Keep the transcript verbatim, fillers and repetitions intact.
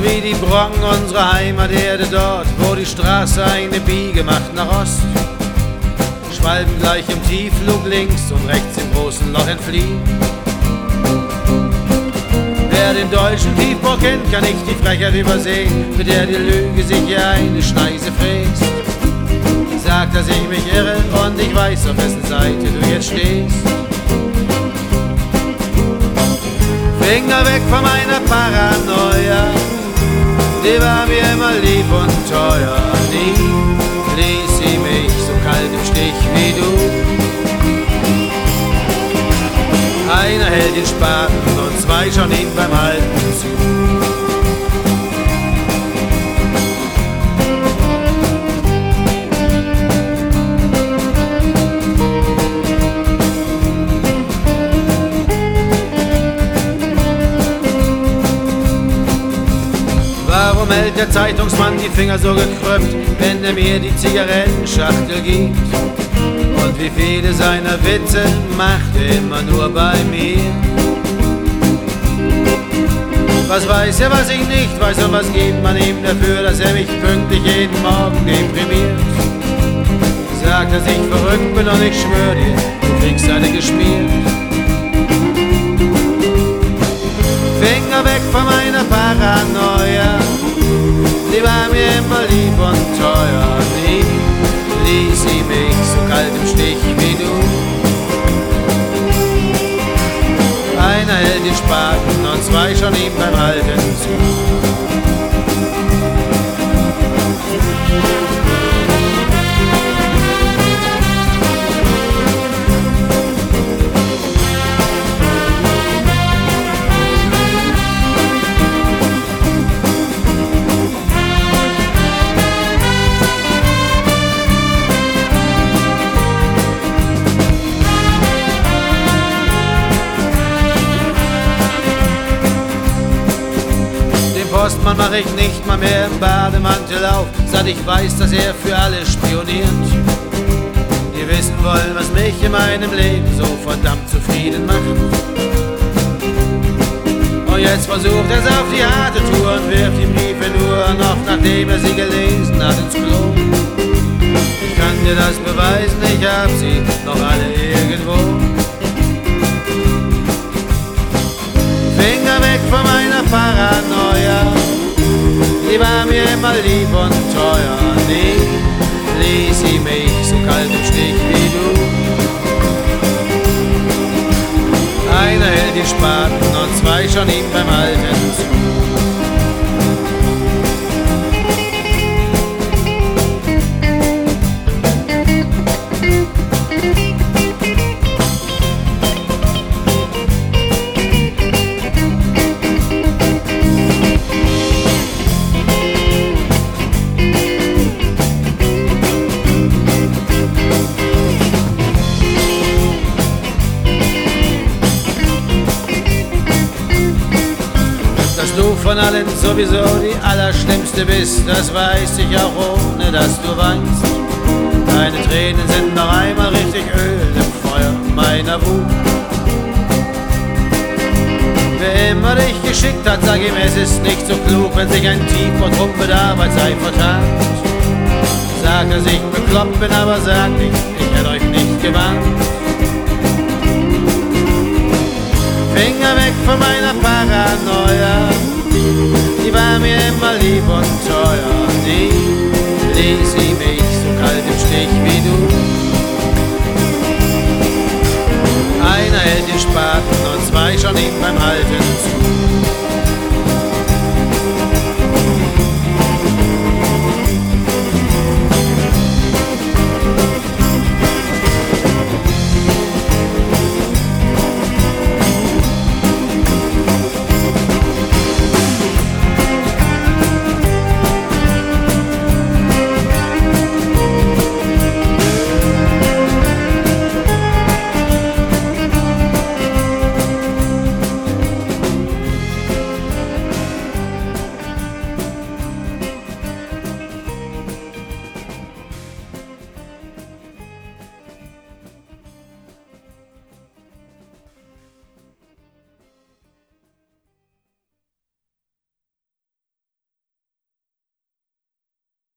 wie die Brocken unserer Heimaterde dort, wo die Straße eine Biege macht nach Ost. Schwalben gleich im Tiefflug links und rechts im großen Loch entfliehen. Wer den deutschen Tiefbau kennt, kann nicht die Frechheit übersehen, mit der die Lüge sich hier eine Schneise fräst. Sagt, dass ich mich irre und ich weiß, auf wessen Seite du jetzt stehst. Finger weg von meiner Paranoia, die war mir immer lieb und teuer. Nie ließ sie mich so kalt im Stich wie du. Einer hält den Spaten und zwei schauen ihm beim Halten zu. Warum hält der Zeitungsmann die Finger so gekrümmt, wenn er mir die Zigarettenschachtel gibt? Und wie viele seiner Witze macht er immer nur bei mir? Was weiß er, was ich nicht weiß, und was gibt man ihm dafür, dass er mich pünktlich jeden Morgen deprimiert? Sagt, dass ich verrückt bin, und ich schwör dir, du kriegst eine geschmiert. Finger weg von meiner Paranoia, die war mir immer lieb und teuer. Nie ließ sie mich so kalt im Stich wie du. Einer hält den Spaten und zwei schauen ihm beim Halten zu. Postmann mach ich nicht mal mehr im Bademantel auf, seit ich weiß, dass er für alle spioniert. Die wissen wollen, was mich in meinem Leben so verdammt zufrieden macht. Und jetzt versucht er's auf die harte Tour und wirft die Briefe nur noch, nachdem er sie gelesen hat, ins Klo. Ich kann dir das beweisen, ich hab sie noch alle irgendwo. Finger weg von meiner Paranoia, die war mir immer lieb und teuer. Nie ließ sie mich so kalt im Stich wie du. Einer hält die Spaten und zwei schauen ihm beim Halten zu. Dass du von allen sowieso die Allerschlimmste bist, das weiß ich auch ohne, dass du weinst. Deine Tränen sind noch einmal richtig Öl im Feuer meiner Wut. Wer immer dich geschickt hat, sag ihm, es ist nicht so klug, wenn sich ein Tiefbautrupp mit Arbeitszeit vertan. Sag, dass ich bekloppt bin, aber sag nicht, ich hätte euch nicht gewarnt. Finger weg von meiner Paranoia, die war mir immer lieb und teuer. Nie ließ sie mich so kalt im Stich wie du. Einer hält den Spaten und zwei schauen ihm beim Halten zu.